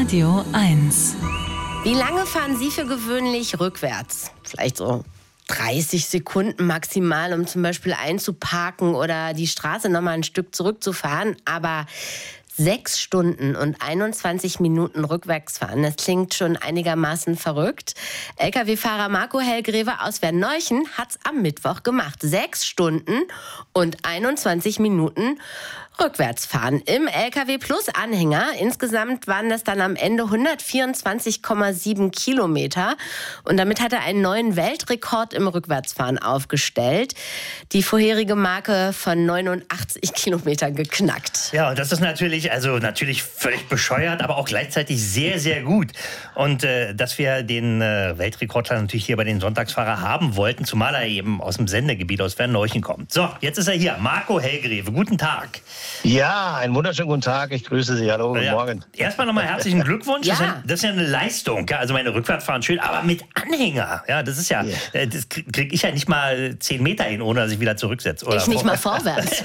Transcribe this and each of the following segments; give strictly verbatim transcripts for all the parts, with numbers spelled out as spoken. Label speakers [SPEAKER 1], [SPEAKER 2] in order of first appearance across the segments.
[SPEAKER 1] Radio eins.
[SPEAKER 2] Wie lange fahren Sie für gewöhnlich rückwärts? Vielleicht so dreißig Sekunden maximal, um zum Beispiel einzuparken oder die Straße nochmal ein Stück zurückzufahren. Aber sechs Stunden und einundzwanzig Minuten rückwärts fahren, das klingt schon einigermaßen verrückt. L K W-Fahrer Marco Hellgreve aus Verneuchen hat's am Mittwoch gemacht. Sechs Stunden und einundzwanzig Minuten rückwärts fahren im L K W Plus Anhänger. Insgesamt waren das dann am Ende hundertvierundzwanzig Komma sieben Kilometer. Und damit hat er einen neuen Weltrekord im Rückwärtsfahren aufgestellt. Die vorherige Marke von neunundachtzig Kilometern geknackt.
[SPEAKER 3] Ja, und das ist natürlich, also natürlich völlig bescheuert, aber auch gleichzeitig sehr, sehr gut. Und äh, dass wir den äh, Weltrekordler natürlich hier bei den Sonntagsfahrer haben wollten, zumal er eben aus dem Sendegebiet aus Verneuchen kommt. So, jetzt ist er hier, Marco Hellgreve. Guten Tag.
[SPEAKER 4] Ja, einen wunderschönen guten Tag. Ich grüße Sie. Hallo, guten
[SPEAKER 3] ja.
[SPEAKER 4] Morgen.
[SPEAKER 3] Erstmal nochmal herzlichen Glückwunsch.
[SPEAKER 2] Ja.
[SPEAKER 3] Das, ist ja, das ist ja eine Leistung. Ja? Also meine Rückfahrt fahren schön, aber mit Anhänger. Ja, das ist ja, yeah. das kriege ich ja nicht mal zehn Meter hin, ohne dass ich wieder zurücksetze.
[SPEAKER 2] Oder ich nicht mal vorwärts.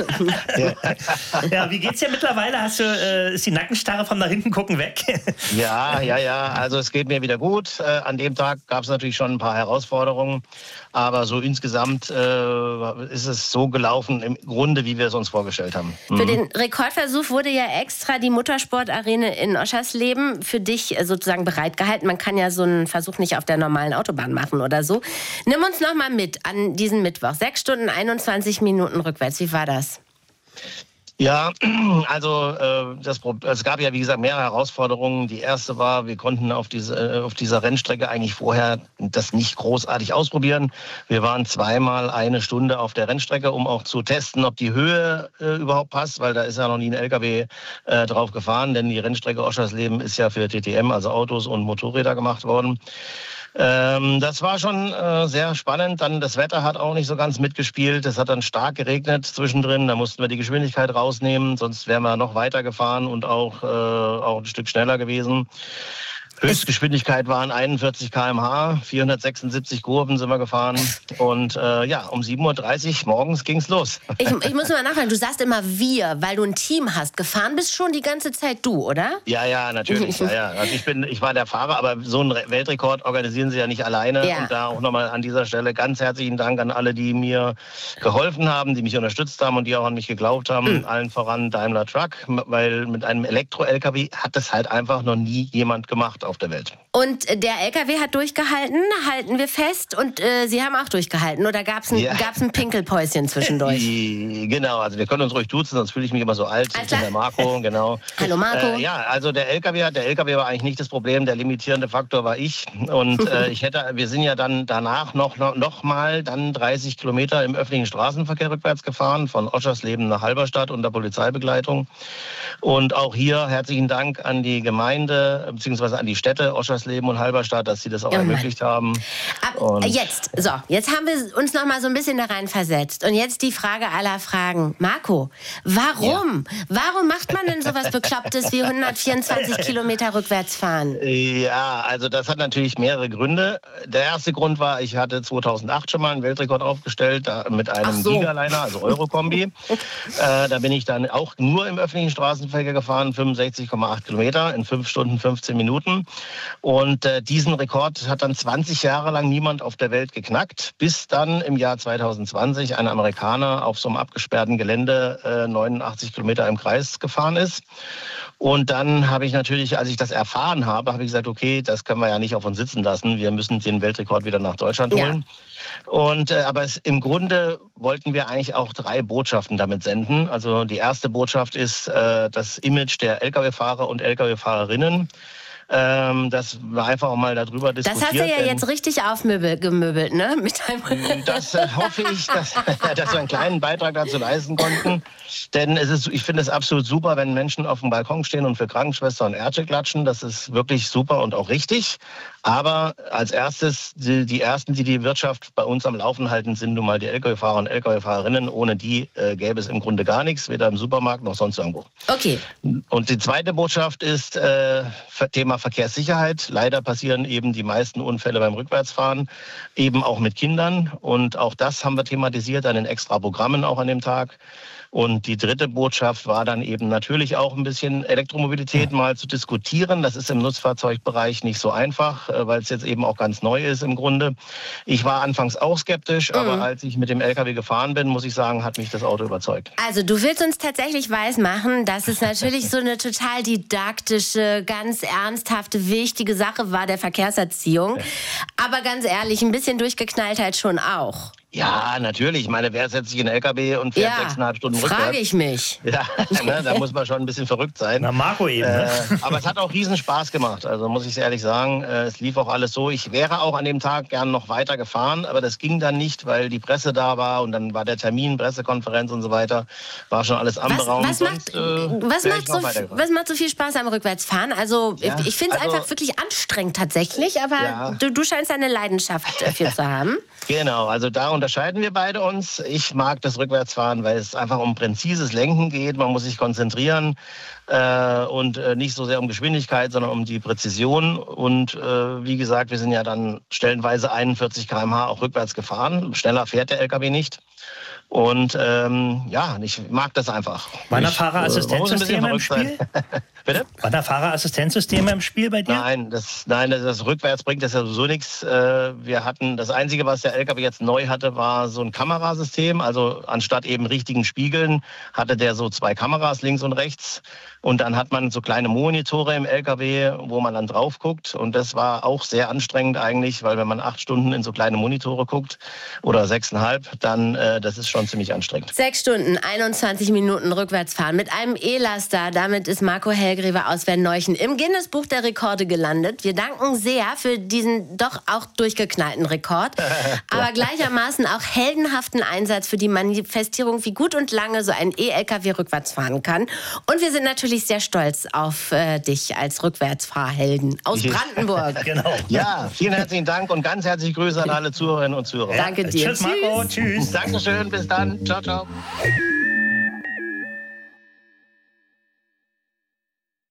[SPEAKER 3] Ja, wie geht's dir mittlerweile? Hast du, äh, ist die Nackenstarre vom nach hinten gucken weg?
[SPEAKER 4] Ja, ja, ja. Also es geht mir wieder gut. Äh, an dem Tag gab es natürlich schon ein paar Herausforderungen. Aber so insgesamt äh, ist es so gelaufen, im Grunde, wie wir es uns vorgestellt haben. Mhm.
[SPEAKER 2] Für den Rekordversuch wurde ja extra die Motorsportarena in Oschersleben für dich sozusagen bereitgehalten. Man kann ja so einen Versuch nicht auf der normalen Autobahn machen oder so. Nimm uns noch mal mit an diesen Mittwoch. Sechs Stunden, einundzwanzig Minuten rückwärts. Wie war das?
[SPEAKER 4] Ja, also äh, das, es gab ja, wie gesagt, mehrere Herausforderungen. Die erste war, wir konnten auf, diese, auf dieser Rennstrecke eigentlich vorher das nicht großartig ausprobieren. Wir waren zweimal eine Stunde auf der Rennstrecke, um auch zu testen, ob die Höhe äh, überhaupt passt, weil da ist ja noch nie ein L K W äh, drauf gefahren, denn die Rennstrecke Oschersleben ist ja für T T M, also Autos und Motorräder gemacht worden. Ähm, das war schon äh, sehr spannend. Dann das Wetter hat auch nicht so ganz mitgespielt. Es hat dann stark geregnet zwischendrin. Da mussten wir die Geschwindigkeit rausnehmen, sonst wären wir noch weiter gefahren und auch, äh, auch ein Stück schneller gewesen. Höchstgeschwindigkeit waren einundvierzig Kilometer pro Stunde, vierhundertsechsundsiebzig Kurven sind wir gefahren und äh, ja, um sieben Uhr dreißig morgens ging's los.
[SPEAKER 2] Ich, ich muss mal nachfragen, du sagst immer wir, weil du ein Team hast. Gefahren bist schon die ganze Zeit du, oder?
[SPEAKER 4] Ja, ja, natürlich. ja, ja. Also ich, bin, ich war der Fahrer, aber so einen Weltrekord organisieren sie ja nicht alleine. Ja. Und da auch nochmal an dieser Stelle ganz herzlichen Dank an alle, die mir geholfen haben, die mich unterstützt haben und die auch an mich geglaubt haben. Mhm. Allen voran Daimler Truck, weil mit einem Elektro-L K W hat das halt einfach noch nie jemand gemacht auf der Welt.
[SPEAKER 2] Und der L K W hat durchgehalten, halten wir fest. Und äh, Sie haben auch durchgehalten. Oder gab es ein, ja. ein Pinkelpäuschen zwischendurch?
[SPEAKER 4] Genau, also wir können uns ruhig duzen, sonst fühle ich mich immer so alt. Ich bin der Marco, genau.
[SPEAKER 2] Hallo Marco.
[SPEAKER 4] Äh, ja, also der L K W, der L K W war eigentlich nicht das Problem. Der limitierende Faktor war ich. Und äh, ich hätte, wir sind ja dann danach noch, noch, noch mal dann dreißig Kilometer im öffentlichen Straßenverkehr rückwärts gefahren, von Oschersleben nach Halberstadt unter Polizeibegleitung. Und auch hier herzlichen Dank an die Gemeinde bzw. an die Städte Oschersleben und Halberstadt, dass sie das auch oh ermöglicht haben.
[SPEAKER 2] Ab, jetzt, so, jetzt haben wir uns noch mal so ein bisschen da rein versetzt. Und jetzt die Frage aller Fragen. Marco, warum? Ja. Warum macht man denn sowas Beklopptes wie hundertvierundzwanzig Kilometer rückwärts fahren?
[SPEAKER 4] Ja, also das hat natürlich mehrere Gründe. Der erste Grund war, ich hatte zweitausendacht schon mal einen Weltrekord aufgestellt da, mit einem so. Gigaliner, also Eurokombi. äh, da bin ich dann auch nur im öffentlichen Straßenverkehr gefahren, fünfundsechzig Komma acht Kilometer in fünf Stunden, fünfzehn Minuten. Und äh, diesen Rekord hat dann zwanzig Jahre lang niemand auf der Welt geknackt, bis dann im Jahr zweitausendzwanzig ein Amerikaner auf so einem abgesperrten Gelände äh, neunundachtzig Kilometer im Kreis gefahren ist. Und dann habe ich natürlich, als ich das erfahren habe, habe ich gesagt, okay, das können wir ja nicht auf uns sitzen lassen. Wir müssen den Weltrekord wieder nach Deutschland holen. Ja. Und äh, aber es, im Grunde wollten wir eigentlich auch drei Botschaften damit senden. Also die erste Botschaft ist äh, das Image der L K W-Fahrer und L K W-Fahrerinnen. Ähm, das war einfach auch mal darüber diskutiert.
[SPEAKER 2] Das hast du ja jetzt richtig aufgemöbelt, ne? Mit
[SPEAKER 4] deinem das äh, hoffe ich, dass, dass wir einen kleinen Beitrag dazu leisten konnten. Denn es ist, ich finde es absolut super, wenn Menschen auf dem Balkon stehen und für Krankenschwestern und Ärzte klatschen. Das ist wirklich super und auch richtig. Aber als erstes, die, die Ersten, die die Wirtschaft bei uns am Laufen halten, sind nun mal die L K W-Fahrer und L K W-Fahrerinnen. Ohne die äh, gäbe es im Grunde gar nichts, weder im Supermarkt noch sonst irgendwo.
[SPEAKER 2] Okay.
[SPEAKER 4] Und die zweite Botschaft ist äh, Thema Verkehrssicherheit. Leider passieren eben die meisten Unfälle beim Rückwärtsfahren, eben auch mit Kindern. Und auch das haben wir thematisiert an den extra Programmen auch an dem Tag. Und die dritte Botschaft war dann eben natürlich auch ein bisschen Elektromobilität mal zu diskutieren. Das ist im Nutzfahrzeugbereich nicht so einfach, weil es jetzt eben auch ganz neu ist im Grunde. Ich war anfangs auch skeptisch, mhm. aber als ich mit dem L K W gefahren bin, muss ich sagen, hat mich das Auto überzeugt.
[SPEAKER 2] Also du willst uns tatsächlich weismachen, dass es natürlich so eine total didaktische, ganz ernsthafte, wichtige Sache war der Verkehrserziehung. Aber ganz ehrlich, ein bisschen Durchgeknalltheit schon auch.
[SPEAKER 4] Ja, natürlich. Ich meine, wer setzt sich in den L K W und fährt
[SPEAKER 2] ja,
[SPEAKER 4] sechseinhalb Stunden rückwärts?
[SPEAKER 2] Frage ich mich.
[SPEAKER 4] Ja, ne, da muss man schon ein bisschen verrückt sein.
[SPEAKER 3] Na, Marco eben. Ne?
[SPEAKER 4] Äh, aber es hat auch riesen Spaß gemacht. Also muss ich ehrlich sagen, äh, es lief auch alles so. Ich wäre auch an dem Tag gern noch weiter gefahren, aber das ging dann nicht, weil die Presse da war und dann war der Termin, Pressekonferenz und so weiter. War schon alles anberaumt.
[SPEAKER 2] Was, was, macht, Sonst, äh, was, macht so, was macht so viel Spaß am Rückwärtsfahren? Also ja, ich finde es also, einfach wirklich anstrengend tatsächlich, aber ja. du, du scheinst eine Leidenschaft dafür zu haben.
[SPEAKER 4] Genau, also da unterscheiden wir beide uns. Ich mag das Rückwärtsfahren, weil es einfach um präzises Lenken geht. Man muss sich konzentrieren äh, und äh, nicht so sehr um Geschwindigkeit, sondern um die Präzision. Und äh, wie gesagt, wir sind ja dann stellenweise einundvierzig Kilometer pro Stunde auch rückwärts gefahren. Schneller fährt der L K W nicht. Und ähm, ja, ich mag das einfach.
[SPEAKER 3] Waren da Fahrerassistenzsysteme im Spiel?
[SPEAKER 4] Bitte?
[SPEAKER 3] Waren da Fahrerassistenzsysteme im Spiel bei dir?
[SPEAKER 4] Nein, das, nein, das, das rückwärts bringt das ja sowieso nichts. Wir hatten, das Einzige, was der L K W jetzt neu hatte, war so ein Kamerasystem. Also anstatt eben richtigen Spiegeln hatte der so zwei Kameras links und rechts. Und dann hat man so kleine Monitore im L K W, wo man dann drauf guckt. Und das war auch sehr anstrengend eigentlich, weil wenn man acht Stunden in so kleine Monitore guckt oder sechseinhalb, dann äh, das ist schon ziemlich anstrengend.
[SPEAKER 2] Sechs Stunden, einundzwanzig Minuten rückwärts fahren mit einem E-Laster. Damit ist Marco Hellgräber aus Werneuchen im Guinness-Buch der Rekorde gelandet. Wir danken sehr für diesen doch auch durchgeknallten Rekord, aber gleichermaßen auch heldenhaften Einsatz für die Manifestierung, wie gut und lange so ein E-L K W rückwärts fahren kann. Und wir sind natürlich sehr stolz auf äh, dich als Rückwärtsfahrhelden aus Brandenburg.
[SPEAKER 4] Genau. Ja, vielen herzlichen Dank und ganz herzliche Grüße an alle Zuhörerinnen und Zuhörer.
[SPEAKER 2] Danke dir.
[SPEAKER 3] Tschüss, Marco. Tschüss.
[SPEAKER 4] Dankeschön, bis dann. Ciao, ciao.